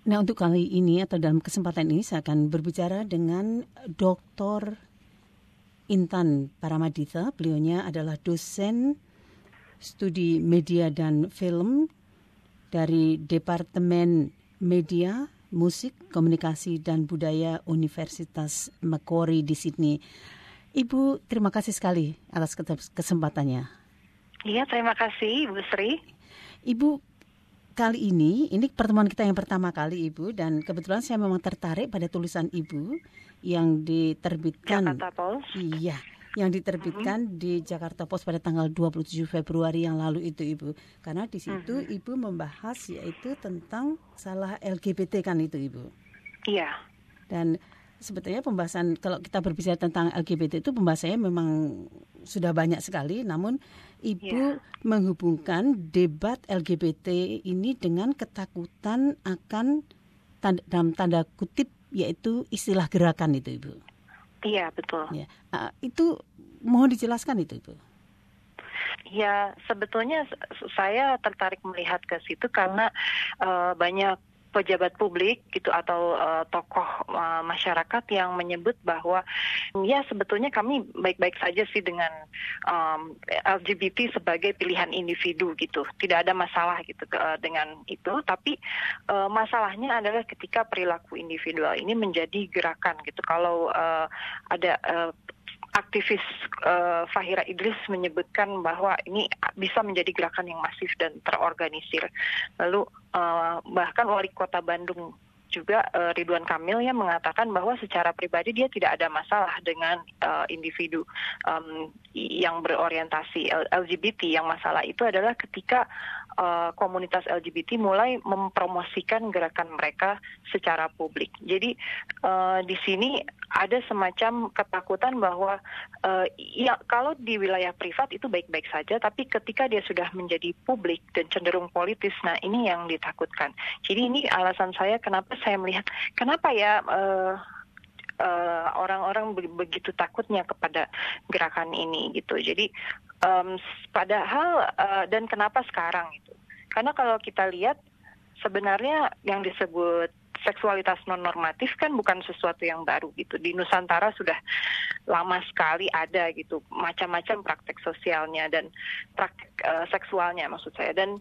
Nah, untuk kali ini atau dalam kesempatan ini saya akan berbicara dengan Dr. Intan Paramaditha. Beliaunya adalah dosen studi media dan film dari Departemen Media, Musik, Komunikasi dan Budaya Universitas Macquarie di Sydney. Ibu, terima kasih sekali atas kesempatannya. Iya, terima kasih Ibu Sri. Ibu, kali ini pertemuan kita yang pertama kali, Ibu, dan kebetulan saya memang tertarik pada tulisan Ibu yang diterbitkan Jakarta Post. Iya, yang diterbitkan di Jakarta Post pada tanggal 27 Februari yang lalu itu, Ibu. Karena di situ Ibu membahas yaitu tentang masalah LGBT kan itu, Ibu. Iya. Dan sebetulnya pembahasan kalau kita berbicara tentang LGBT itu pembahasannya memang sudah banyak sekali, namun Ibu menghubungkan debat LGBT ini dengan ketakutan akan dalam tanda kutip yaitu istilah gerakan itu, Ibu. Iya, betul. Ya, itu mohon dijelaskan itu, Ibu. Ya, sebetulnya saya tertarik melihat ke situ karena banyak pejabat publik gitu atau tokoh masyarakat yang menyebut bahwa ya sebetulnya kami baik-baik saja sih dengan LGBT sebagai pilihan individu gitu, tidak ada masalah gitu dengan itu, tapi masalahnya adalah ketika perilaku individual ini menjadi gerakan gitu. Kalau ada aktivis Fahira Idris menyebutkan bahwa ini bisa menjadi gerakan yang masif dan terorganisir. Lalu bahkan Wali Kota Bandung juga Ridwan Kamil yang mengatakan bahwa secara pribadi dia tidak ada masalah dengan individu yang berorientasi LGBT. Yang masalah itu adalah ketika komunitas LGBT mulai mempromosikan gerakan mereka secara publik. Jadi di sini ada semacam ketakutan bahwa ya kalau di wilayah privat itu baik-baik saja, tapi ketika dia sudah menjadi publik dan cenderung politis, nah ini yang ditakutkan. Jadi ini alasan saya kenapa saya melihat kenapa ya orang-orang begitu takutnya kepada gerakan ini gitu. Jadi padahal dan kenapa sekarang itu? Karena kalau kita lihat sebenarnya yang disebut seksualitas non normatif kan bukan sesuatu yang baru gitu. Di Nusantara sudah lama sekali ada gitu macam-macam praktek sosialnya dan praktek seksualnya maksud saya. Dan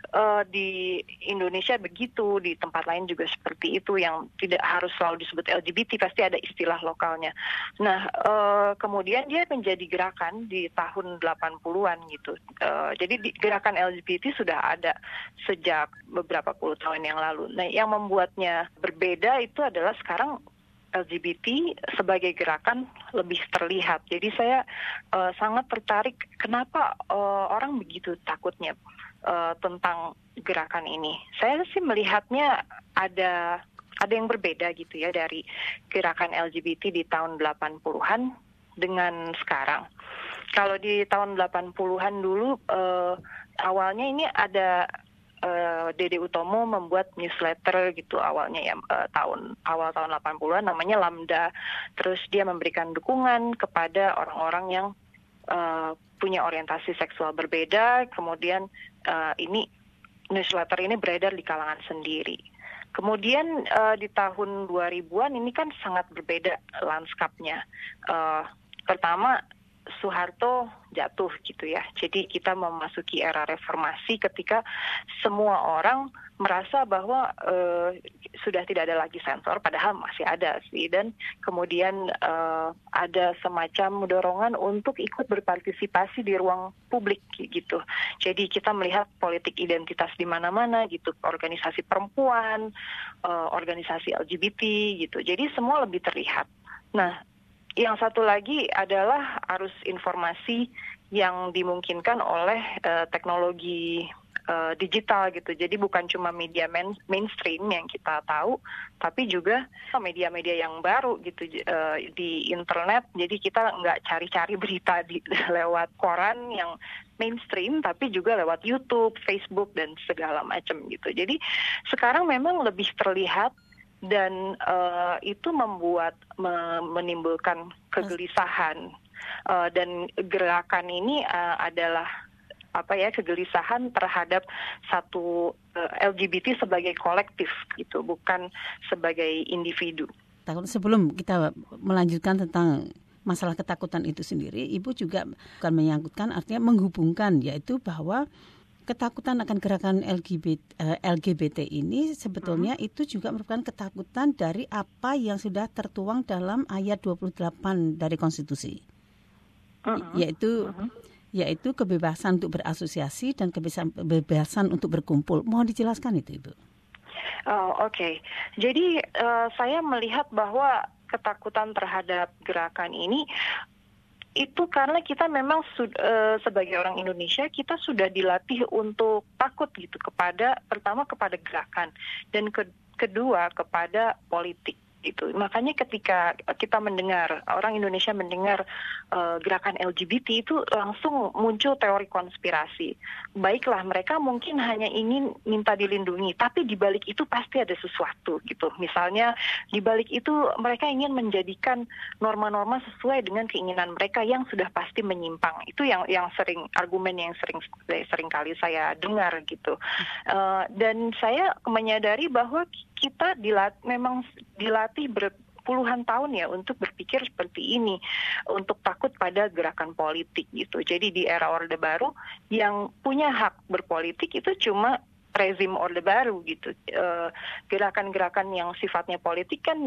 di Indonesia begitu, di tempat lain juga seperti itu, yang tidak harus selalu disebut LGBT, pasti ada istilah lokalnya. Nah, kemudian dia menjadi gerakan di tahun 80-an gitu. Jadi gerakan LGBT sudah ada sejak beberapa puluh tahun yang lalu. Nah, yang membuatnya berbeda itu adalah sekarang LGBT sebagai gerakan lebih terlihat. Jadi saya sangat tertarik kenapa orang begitu takutnya tentang gerakan ini. Saya sih melihatnya ada yang berbeda gitu ya dari gerakan LGBT di tahun 80-an dengan sekarang. Kalau di tahun 80-an dulu awalnya ini ada Dede Utomo membuat newsletter gitu awalnya ya awal tahun 80-an namanya Lambda. Terus dia memberikan dukungan kepada orang-orang yang punya orientasi seksual berbeda. Kemudian ini newsletter ini beredar di kalangan sendiri. Kemudian di tahun 2000-an ini kan sangat berbeda lanskapnya. Pertama Soeharto jatuh gitu ya. Jadi kita memasuki era reformasi ketika semua orang merasa bahwa sudah tidak ada lagi sensor, padahal masih ada sih. Dan kemudian ada semacam dorongan untuk ikut berpartisipasi di ruang publik gitu. Jadi kita melihat politik identitas di mana-mana gitu, organisasi perempuan, organisasi LGBT gitu. Jadi semua lebih terlihat. Nah, yang satu lagi adalah arus informasi yang dimungkinkan oleh teknologi digital gitu. Jadi bukan cuma media mainstream yang kita tahu, tapi juga media-media yang baru gitu di internet. Jadi kita nggak cari-cari berita lewat koran yang mainstream, tapi juga lewat YouTube, Facebook dan segala macam gitu. Jadi sekarang memang lebih terlihat. Dan itu menimbulkan kegelisahan dan gerakan ini adalah kegelisahan terhadap satu LGBT sebagai kolektif gitu, bukan sebagai individu. Sebelum kita melanjutkan tentang masalah ketakutan itu sendiri, Ibu juga bukan menyangkutkan, artinya menghubungkan, yaitu bahwa ketakutan akan gerakan LGBT ini sebetulnya itu juga merupakan ketakutan dari apa yang sudah tertuang dalam ayat 28 dari konstitusi, yaitu kebebasan untuk berasosiasi dan kebebasan untuk berkumpul. Mohon dijelaskan itu, Ibu. Oke. Jadi saya melihat bahwa ketakutan terhadap gerakan ini itu karena kita memang sebagai orang Indonesia kita sudah dilatih untuk takut gitu pertama kepada gerakan dan kedua kepada politik gitu. Makanya ketika kita mendengar, orang Indonesia mendengar gerakan LGBT itu langsung muncul teori konspirasi. Baiklah, mereka mungkin hanya ingin minta dilindungi, tapi di balik itu pasti ada sesuatu gitu. Misalnya di balik itu mereka ingin menjadikan norma-norma sesuai dengan keinginan mereka yang sudah pasti menyimpang. Itu yang argumen yang sering kali saya dengar gitu. Dan saya menyadari bahwa kita memang dilatih berpuluhan tahun ya untuk berpikir seperti ini, untuk takut pada gerakan politik gitu. Jadi di era Orde Baru yang punya hak berpolitik itu cuma rezim Orde Baru gitu. Gerakan-gerakan yang sifatnya politik kan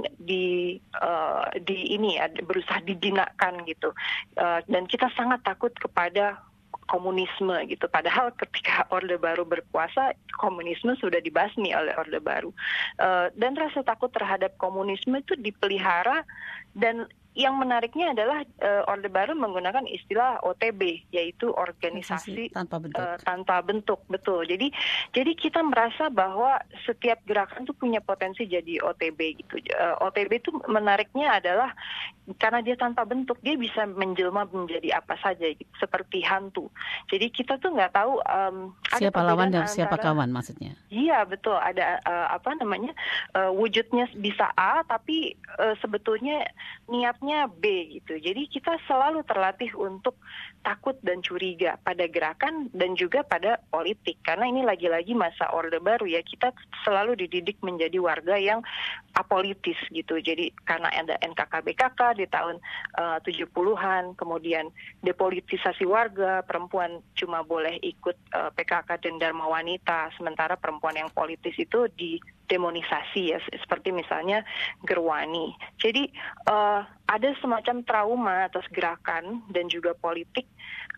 berusaha dijinakkan gitu. Dan kita sangat takut kepada komunisme gitu. Padahal ketika Orde Baru berkuasa, komunisme sudah dibasmi oleh Orde Baru. Dan rasa takut terhadap komunisme itu dipelihara, dan yang menariknya adalah Orde Baru menggunakan istilah OTB, yaitu organisasi tanpa bentuk. Betul. Jadi kita merasa bahwa setiap gerakan itu punya potensi jadi OTB gitu. OTB itu menariknya adalah karena dia tanpa bentuk, dia bisa menjelma menjadi apa saja gitu, seperti hantu. Jadi kita tuh nggak tahu siapa lawan dan siapa kawan maksudnya. Iya, betul. Ada wujudnya bisa A, tapi sebetulnya niatnya B gitu. Jadi kita selalu terlatih untuk takut dan curiga pada gerakan dan juga pada politik. Karena ini lagi-lagi masa Orde Baru ya, kita selalu dididik menjadi warga yang apolitis gitu. Jadi karena ada NKKBKK di tahun 70-an, kemudian depolitisasi warga, perempuan cuma boleh ikut PKK dan Dharma Wanita, sementara perempuan yang politis itu didemonisasi ya, seperti misalnya Gerwani. Jadi ada semacam trauma atas gerakan dan juga politik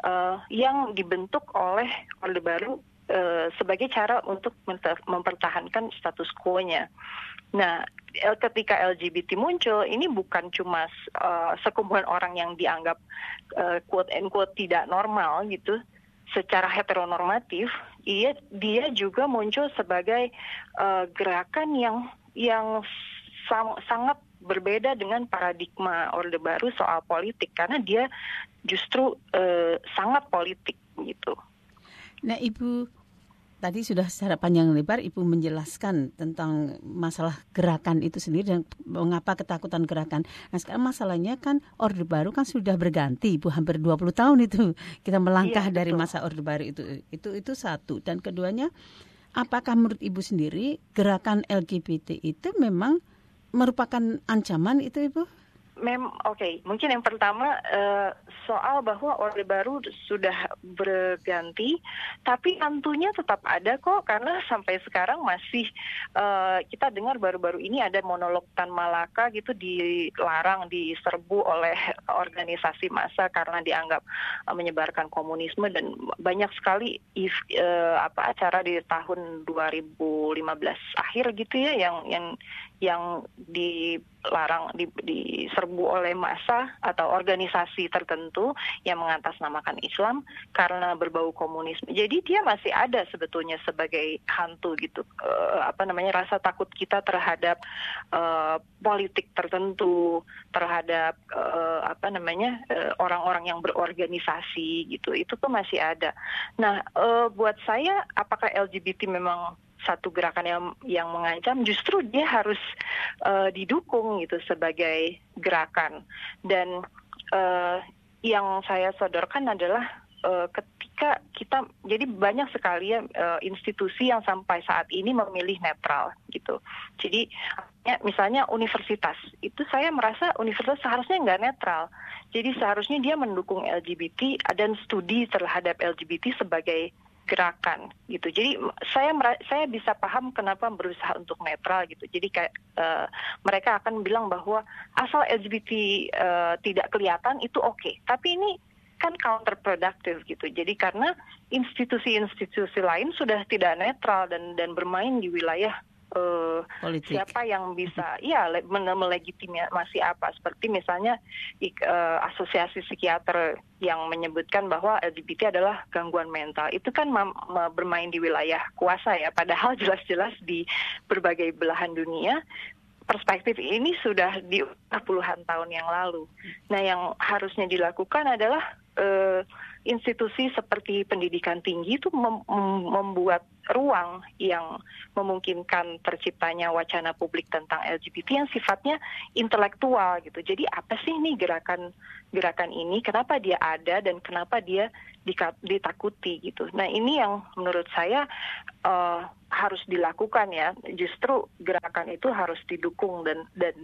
yang dibentuk oleh Orde Baru sebagai cara untuk mempertahankan status quo-nya. Nah, ketika LGBT muncul, ini bukan cuma sekumpulan orang yang dianggap quote and quote tidak normal gitu, secara heteronormatif, dia juga muncul sebagai gerakan yang sangat berbeda dengan paradigma Orde Baru soal politik, karena dia justru sangat politik gitu. Nah, Ibu tadi sudah secara panjang lebar Ibu menjelaskan tentang masalah gerakan itu sendiri dan mengapa ketakutan gerakan. Nah, sekarang masalahnya kan Orde Baru kan sudah berganti, Ibu, hampir 20 tahun itu kita melangkah dari masa Orde Baru itu satu. Dan keduanya, apakah menurut Ibu sendiri gerakan LGBT itu memang merupakan ancaman itu, Ibu? Oke. Mungkin yang pertama soal bahwa Orde Baru sudah berganti, tapi hantunya tetap ada kok, karena sampai sekarang masih kita dengar baru-baru ini ada monolog Tan Malaka gitu dilarang, diserbu oleh organisasi massa karena dianggap menyebarkan komunisme, dan banyak sekali acara di tahun 2015 akhir gitu ya yang dilarang, diserbu oleh massa atau organisasi tertentu yang mengatasnamakan Islam karena berbau komunisme. Jadi dia masih ada sebetulnya sebagai hantu gitu. Rasa takut kita terhadap politik tertentu, terhadap orang-orang yang berorganisasi gitu. Itu tuh masih ada. Nah, buat saya, apakah LGBT memang satu gerakan yang mengancam? Justru dia harus didukung gitu sebagai gerakan. Dan yang saya sodorkan adalah ketika kita, jadi banyak sekali ya institusi yang sampai saat ini memilih netral gitu. Jadi misalnya universitas, itu saya merasa universitas seharusnya nggak netral. Jadi seharusnya dia mendukung LGBT dan studi terhadap LGBT sebagai gerakan gitu. Jadi saya bisa paham kenapa berusaha untuk netral gitu. Jadi kayak mereka akan bilang bahwa asal LGBT tidak kelihatan itu oke. Tapi ini kan counterproductive gitu. Jadi karena institusi-institusi lain sudah tidak netral dan bermain di wilayah siapa yang bisa melegitimasi apa, seperti misalnya asosiasi psikiater yang menyebutkan bahwa LGBT adalah gangguan mental, itu kan bermain di wilayah kuasa ya, padahal jelas-jelas di berbagai belahan dunia perspektif ini sudah di puluhan tahun yang lalu. Nah, yang harusnya dilakukan adalah institusi seperti pendidikan tinggi itu membuat ruang yang memungkinkan terciptanya wacana publik tentang LGBT yang sifatnya intelektual gitu. Jadi apa sih nih gerakan ini, kenapa dia ada dan kenapa dia ditakuti gitu. Nah, ini yang menurut saya harus dilakukan ya. Justru gerakan itu harus didukung dan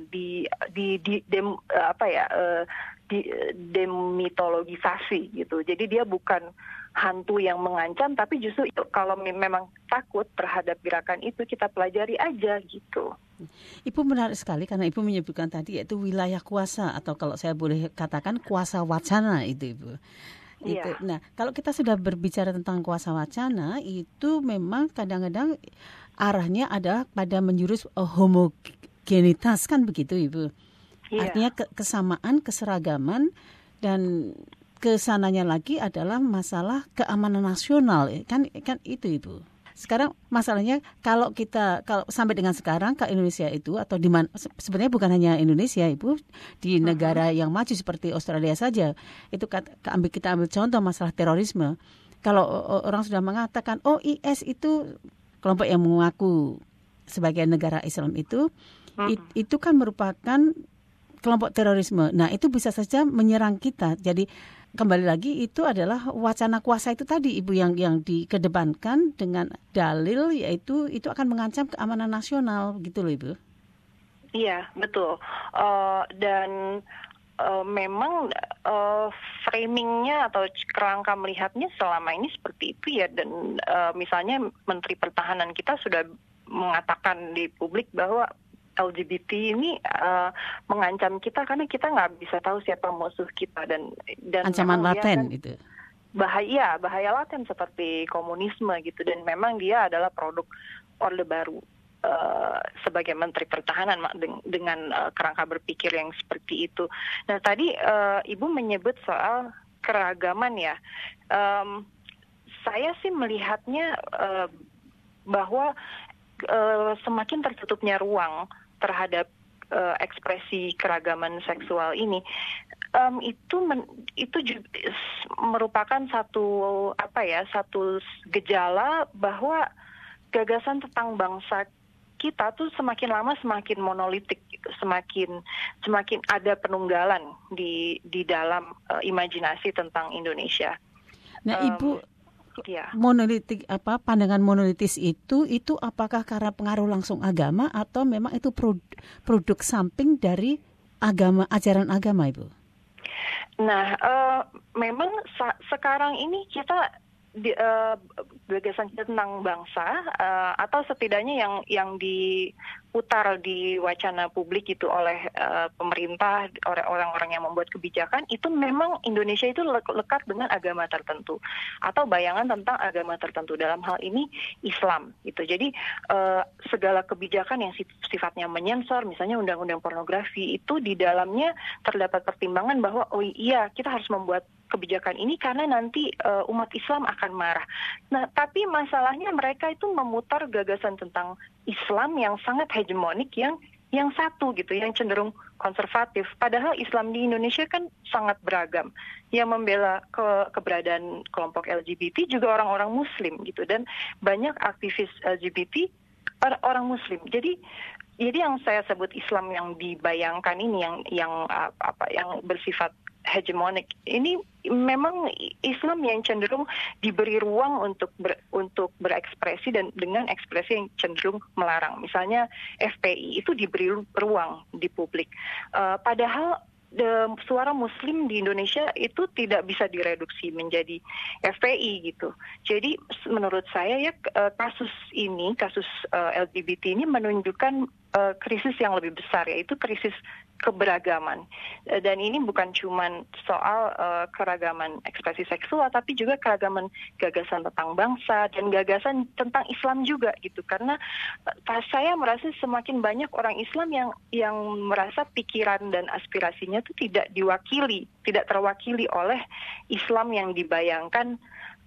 demitologisasi gitu. Jadi dia bukan hantu yang mengancam, tapi justru kalau memang takut terhadap gerakan itu, kita pelajari aja gitu. Ibu menarik sekali karena Ibu menyebutkan tadi yaitu wilayah kuasa, atau kalau saya boleh katakan kuasa wacana itu, Ibu. Itu. Yeah. Nah, kalau kita sudah berbicara tentang kuasa wacana, itu memang kadang-kadang arahnya adalah pada menjurus homogenitas, kan begitu, Ibu? Yeah. Artinya kesamaan, keseragaman, dan kesananya lagi adalah masalah keamanan nasional, kan itu, Ibu. Sekarang masalahnya kalau sampai dengan sekarang ke Indonesia itu, atau di mana, sebenarnya bukan hanya Indonesia, Ibu, di negara yang maju seperti Australia saja, itu kita ambil contoh masalah terorisme. Kalau orang sudah mengatakan IS itu kelompok yang mengaku sebagai negara Islam itu kan merupakan kelompok terorisme. Nah, itu bisa saja menyerang kita. Jadi kembali lagi itu adalah wacana kuasa itu tadi, Ibu, yang dikedepankan dengan dalil yaitu itu akan mengancam keamanan nasional gitu loh, Ibu. Iya, betul. Dan memang framingnya atau kerangka melihatnya selama ini seperti itu ya. Dan misalnya Menteri Pertahanan kita sudah mengatakan di publik bahwa LGBT ini mengancam kita karena kita nggak bisa tahu siapa musuh kita, dan ancaman laten itu bahaya laten seperti komunisme gitu, dan memang dia adalah produk Orde Baru sebagai Menteri Pertahanan dengan kerangka berpikir yang seperti itu. Nah, tadi Ibu menyebut soal keragaman ya. Saya sih melihatnya bahwa semakin tertutupnya ruang terhadap ekspresi keragaman seksual ini, itu merupakan satu gejala bahwa gagasan tentang bangsa kita tuh semakin lama semakin monolitik gitu, semakin ada penunggalan di dalam imajinasi tentang Indonesia. Nah, Ibu, monolitik pandangan monolitis itu apakah karena pengaruh langsung agama atau memang itu produk samping dari ajaran agama, Ibu? Nah, memang sekarang ini kita gagasan tentang bangsa atau setidaknya yang diputar di wacana publik itu oleh pemerintah, oleh orang-orang yang membuat kebijakan, itu memang Indonesia itu lekat dengan agama tertentu atau bayangan tentang agama tertentu, dalam hal ini Islam gitu. Jadi segala kebijakan yang sifatnya menyensor, misalnya undang-undang pornografi, itu di dalamnya terdapat pertimbangan bahwa kita harus membuat kebijakan ini karena nanti umat Islam akan marah. Nah, tapi masalahnya mereka itu memutar gagasan tentang Islam yang sangat hegemonik, yang satu gitu, yang cenderung konservatif. Padahal Islam di Indonesia kan sangat beragam. Yang membela keberadaan kelompok LGBT juga orang-orang Muslim gitu, dan banyak aktivis LGBT orang Muslim. Jadi yang saya sebut Islam yang dibayangkan ini, yang bersifat hegemonik. Ini memang Islam yang cenderung diberi ruang untuk berekspresi dan dengan ekspresi yang cenderung melarang. Misalnya FPI itu diberi ruang di publik. Padahal suara Muslim di Indonesia itu tidak bisa direduksi menjadi FPI gitu. Jadi menurut saya ya kasus LGBT ini menunjukkan krisis yang lebih besar, yaitu krisis keberagaman. Dan ini bukan cuma soal keragaman ekspresi seksual, tapi juga keragaman gagasan tentang bangsa dan gagasan tentang Islam juga gitu. Karena saya merasa semakin banyak orang Islam yang merasa pikiran dan aspirasinya itu tidak terwakili oleh Islam yang dibayangkan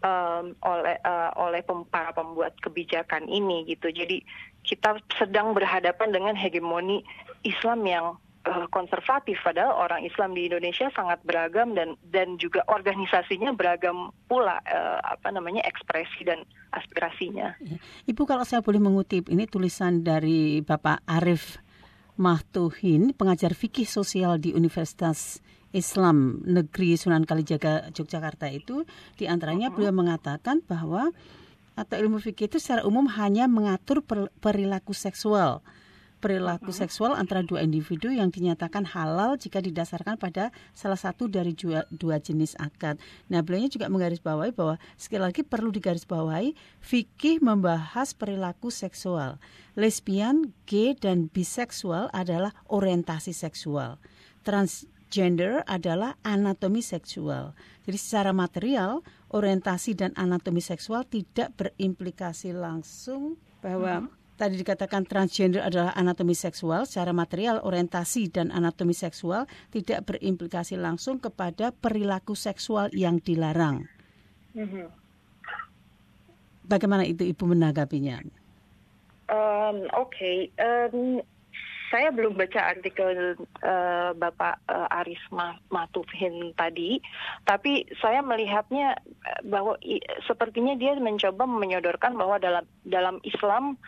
oleh para pembuat kebijakan ini gitu. Jadi kita sedang berhadapan dengan hegemoni Islam yang konservatif, padahal orang Islam di Indonesia sangat beragam dan juga organisasinya beragam pula ekspresi dan aspirasinya. Ibu, kalau saya boleh mengutip ini tulisan dari Bapak Arif Mahtuhin, pengajar fikih sosial di Universitas Islam Negeri Sunan Kalijaga Yogyakarta, itu di antaranya beliau mengatakan bahwa atau ilmu fikih itu secara umum hanya mengatur perilaku seksual antara dua individu yang dinyatakan halal jika didasarkan pada salah satu dari dua jenis akad. Nah, beliau juga menggarisbawahi bahwa sekali lagi perlu digarisbawahi, fikih membahas perilaku seksual. Lesbian, gay, dan biseksual adalah orientasi seksual. Transgender adalah anatomi seksual. Jadi secara material, orientasi dan anatomi seksual tidak berimplikasi langsung bahwa tadi dikatakan transgender adalah anatomi seksual, secara material orientasi dan anatomi seksual tidak berimplikasi langsung kepada perilaku seksual yang dilarang. Bagaimana itu Ibu menanggapinya? Saya belum baca artikel Bapak Arif Mahtuhin tadi, tapi saya melihatnya bahwa sepertinya dia mencoba menyodorkan bahwa dalam Islam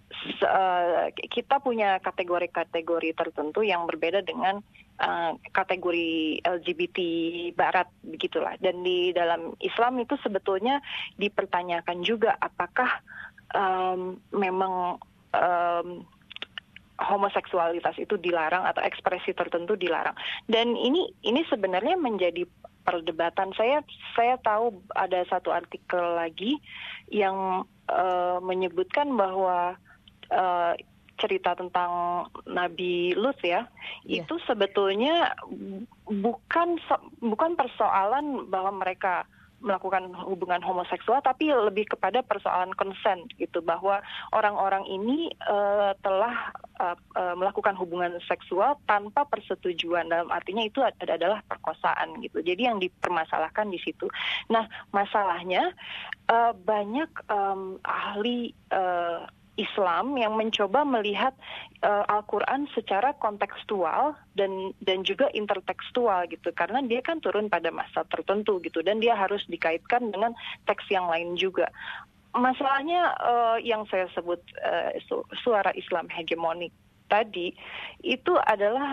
kita punya kategori-kategori tertentu yang berbeda dengan kategori LGBT Barat begitulah. Dan di dalam Islam itu sebetulnya dipertanyakan juga apakah memang homoseksualitas itu dilarang atau ekspresi tertentu dilarang. Dan ini sebenarnya menjadi perdebatan. Saya tahu ada satu artikel lagi yang menyebutkan bahwa cerita tentang Nabi Lut itu sebetulnya bukan persoalan bahwa mereka melakukan hubungan homoseksual, tapi lebih kepada persoalan consent gitu, bahwa orang-orang ini telah melakukan hubungan seksual tanpa persetujuan, dalam artinya itu adalah perkosaan gitu. Jadi yang dipermasalahkan di situ. Nah, masalahnya banyak ahli Islam yang mencoba melihat Al-Quran secara kontekstual dan juga intertekstual gitu, karena dia kan turun pada masa tertentu gitu, dan dia harus dikaitkan dengan teks yang lain juga. Masalahnya yang saya sebut suara Islam hegemonik tadi itu adalah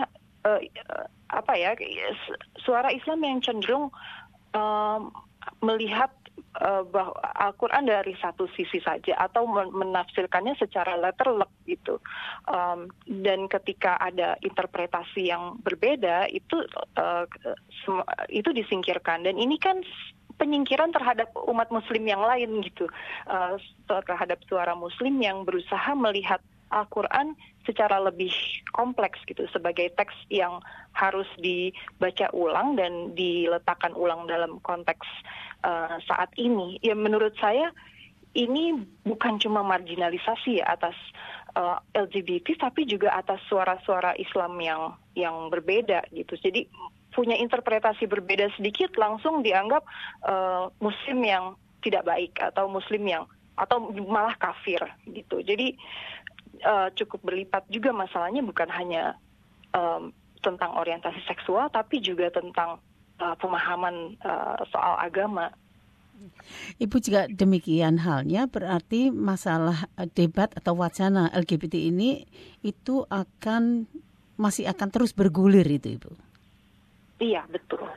suara Islam yang cenderung melihat bahwa Al-Quran dari satu sisi saja atau menafsirkannya secara letterlek gitu, dan ketika ada interpretasi yang berbeda itu disingkirkan, dan ini kan penyingkiran terhadap umat Muslim yang lain gitu, terhadap suara Muslim yang berusaha melihat Al-Quran secara lebih kompleks gitu, sebagai teks yang harus dibaca ulang dan diletakkan ulang dalam konteks saat ini. Ya, menurut saya ini bukan cuma marginalisasi atas LGBT, tapi juga atas suara-suara Islam yang berbeda gitu. Jadi punya interpretasi berbeda sedikit langsung dianggap Muslim yang tidak baik atau Muslim atau malah kafir gitu. Jadi cukup berlipat juga masalahnya, bukan hanya tentang orientasi seksual, tapi juga tentang pemahaman soal agama. Ibu juga demikian halnya, berarti masalah debat atau wacana LGBT ini itu masih akan terus bergulir itu, Ibu? Iya, betul.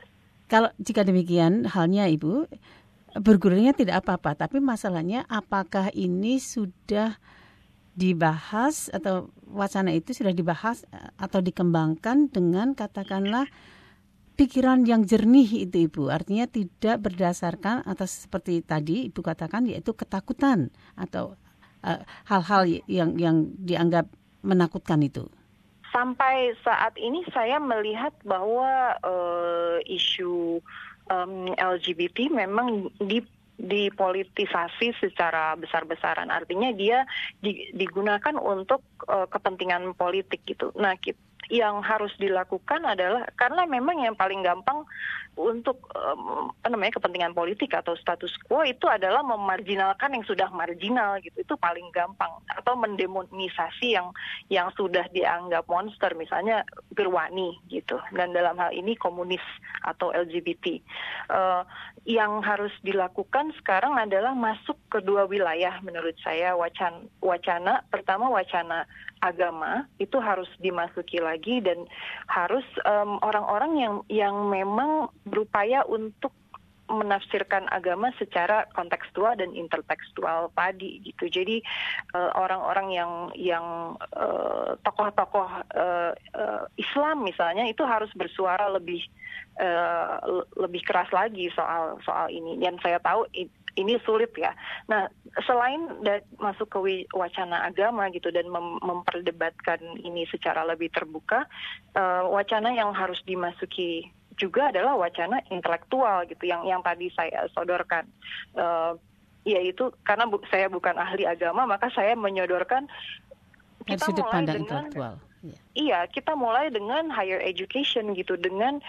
kalau jika demikian halnya Ibu, bergulirnya tidak apa-apa, tapi masalahnya apakah ini sudah dibahas atau wacana itu sudah dibahas atau dikembangkan dengan katakanlah pikiran yang jernih itu Ibu. Artinya tidak berdasarkan atas seperti tadi Ibu katakan yaitu ketakutan atau hal-hal yang dianggap menakutkan itu. Sampai saat ini saya melihat bahwa isu LGBT memang dipolitisasi secara besar-besaran. Artinya dia digunakan untuk kepentingan politik gitu. Nah, yang harus dilakukan adalah karena memang yang paling gampang untuk kepentingan politik atau status quo itu adalah memarginalkan yang sudah marginal gitu. Itu paling gampang, atau mendemonisasi yang sudah dianggap monster, misalnya Gerwani gitu. Dan dalam hal ini komunis atau LGBT. Yang harus dilakukan sekarang adalah masuk ke dua wilayah menurut saya wacana pertama wacana agama itu harus dimasuki lagi, dan harus orang-orang yang memang berupaya untuk menafsirkan agama secara kontekstual dan intertekstual tadi gitu. Jadi orang-orang yang tokoh-tokoh Islam misalnya itu harus bersuara lebih keras lagi soal ini. Dan saya tahu ini sulit ya. Nah, selain masuk ke wacana agama gitu dan memperdebatkan ini secara lebih terbuka, wacana yang harus dimasuki juga adalah wacana intelektual gitu, yang tadi saya sodorkan. Yaitu karena saya bukan ahli agama, maka saya menyodorkan kita mulai dengan intelektual. Iya, kita mulai dengan higher education gitu, dengan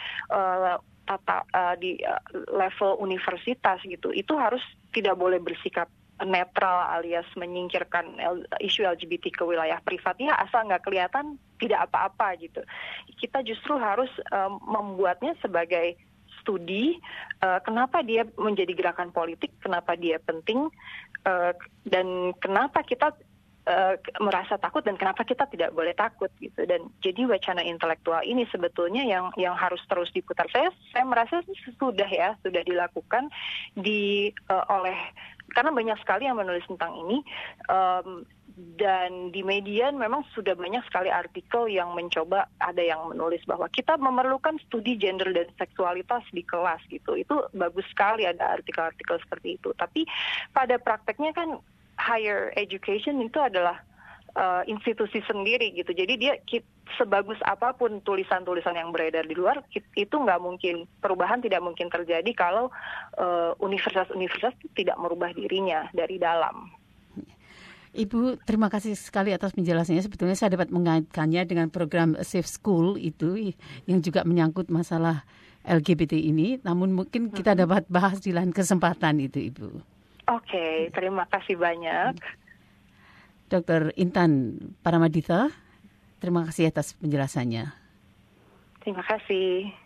di level universitas gitu. Itu harus tidak boleh bersikap netral alias menyingkirkan isu LGBT ke wilayah privatnya asal nggak kelihatan tidak apa-apa gitu. Kita justru harus membuatnya sebagai studi kenapa dia menjadi gerakan politik, kenapa dia penting, dan kenapa kita merasa takut dan kenapa kita tidak boleh takut gitu. Dan jadi wacana intelektual ini sebetulnya yang harus terus diputar. Saya merasa sudah dilakukan oleh, karena banyak sekali yang menulis tentang ini, dan di media memang sudah banyak sekali artikel yang mencoba, ada yang menulis bahwa kita memerlukan studi gender dan seksualitas di kelas gitu. Itu bagus sekali ada artikel-artikel seperti itu. Tapi pada prakteknya kan higher education itu adalah institusi sendiri gitu. Jadi dia sebagus apapun tulisan-tulisan yang beredar di luar, itu nggak mungkin, perubahan tidak mungkin terjadi kalau universitas-universitas tidak merubah dirinya dari dalam. Ibu, terima kasih sekali atas penjelasannya. Sebetulnya saya dapat mengaitkannya dengan program Safe School itu yang juga menyangkut masalah LGBT ini. Namun mungkin kita dapat bahas di lain kesempatan itu, Ibu. Oke, terima kasih banyak. Dr. Intan Paramaditha, terima kasih atas penjelasannya. Terima kasih.